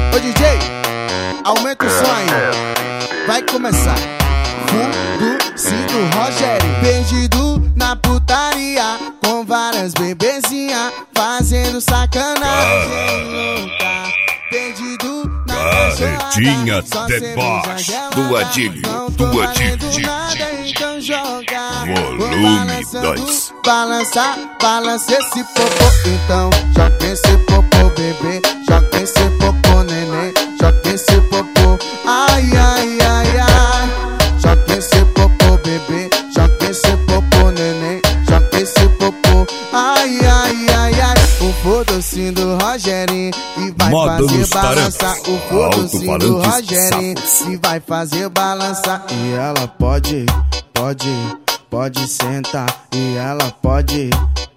Ô DJ, aumenta o som aí. Vai começar. Fundo, Cindo, Rogério. Perdido na putaria, com várias bebezinhas, fazendo sacanagem louca. Perdido na Carretinha debaixo do Adílio, do Adílio. Então joga. Volume 2. Balança, balança esse popô. Então joga esse popô, bebê. Joga esse popô, neném. Joga esse popô. Ai, ai, ai, ai. Joga esse popô, bebê. Joga esse popô, neném. Joga esse popô. Ai, ai, ai, ai. O fodocinho do Rogerinho que vai fazer balançar. O fodocinho do Rogerinho que vai fazer balançar. E ela pode sentar. E ela pode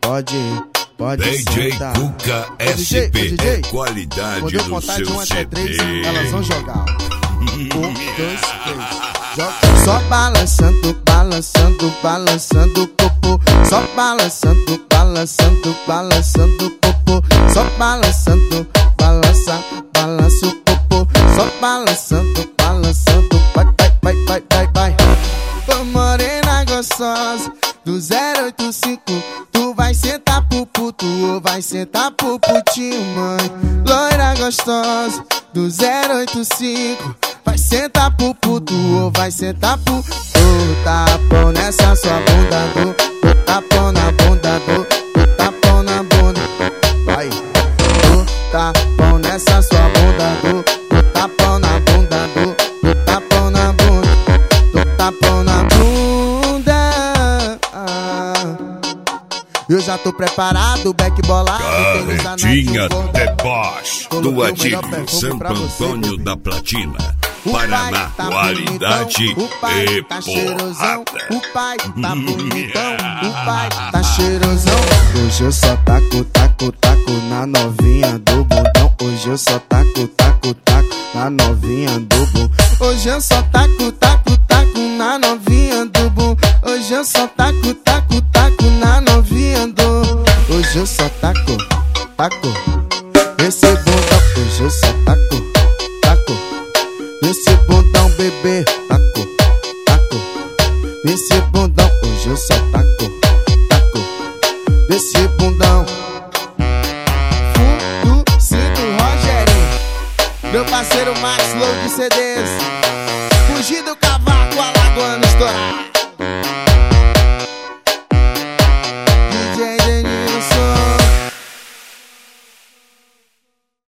DJ sentar. Cuca SP é qualidade do de 1 seu até 3, CD. elas vão jogar. 1, 2, 3. Joga. Só balançando, balançando, balançando o popô. Só balançando, balançando, balançando o popô. Só balançando, balança, balança o popô. Só balançando, balançando, vai, vai, vai, vai, vai. Ô morena gostosa do 085, tu vai sentar pro puto ou vai sentar pro putinho, mãe? Loira gostosa do 085, vai sentar pro puto ou vai sentar pro... Do tapão nessa sua bunda, do tapão na bunda, do tapão na bunda. Vai, do tapão nessa sua bunda, do tapão na bunda, do tapão na bunda, do tapão na bunda. Eu já tô preparado, back bolado. Carretinha debaixo do Adílio, Santo Antônio da Platina, Paraná, qualidade o pai e tá cheirosão, porrada. o pai tá bonitão, o pai tá cheirosão. Hoje eu só taco, taco, taco na novinha do bundão. Hoje eu só taco, taco, taco na novinha do bundão. Hoje eu só taco, taco, taco na novinha do bundão. Hoje eu só taco, taco, taco na novinha do. Hoje eu só taco, taco esse bundão. Hoje eu só taco, taco esse bundão, bebê. Taco, taco esse bundão. Hoje eu só taco, taco esse bundão. Fundo, Cindo, Rogerinho. Meu parceiro Max Low de CDs. Fugir do cavaco, alagoano estourar.